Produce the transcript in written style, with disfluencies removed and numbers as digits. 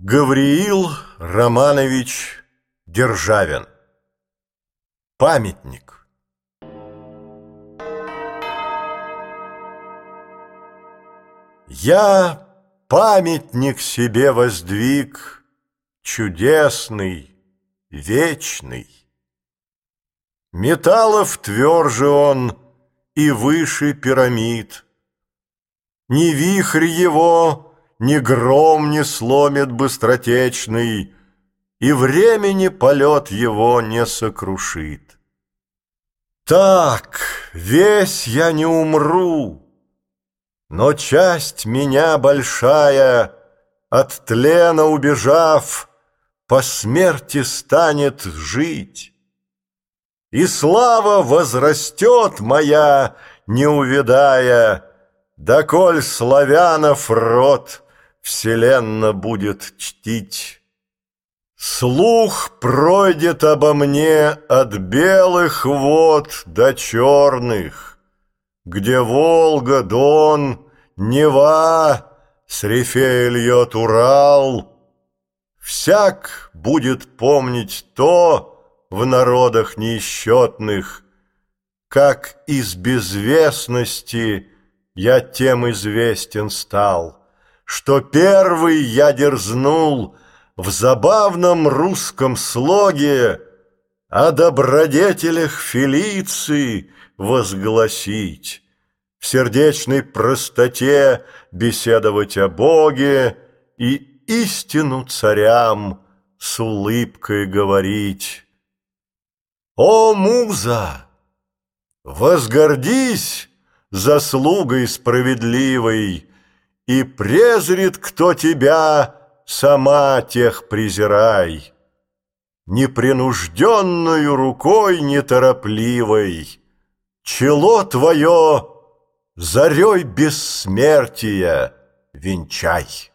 Гавриил Романович Державин. Памятник. Я памятник себе воздвиг, чудесный, вечный. Металлов тверже он и выше пирамид. Ни вихрь его, ни гром не сломит быстротечный, и времени полет его не сокрушит. Так, весь я не умру, но часть меня большая, от тлена убежав, по смерти станет жить. И слава возрастет моя, не увядая, доколь славянов род вселенно будет чтить. Слух пройдет обо мне от белых вод до черных, где Волга, Дон, Нева, с рифей льет Урал. Всяк будет помнить то в народах неисчетных, как из безвестности я тем известен стал, что первый я дерзнул в забавном русском слоге о добродетелях Фелиции возгласить, в сердечной простоте беседовать о Боге и истину царям с улыбкой говорить. О, муза, возгордись заслугой справедливой, и презрит кто тебя, сама тех презирай. Непринужденную рукой неторопливой чело твое зарей бессмертия венчай.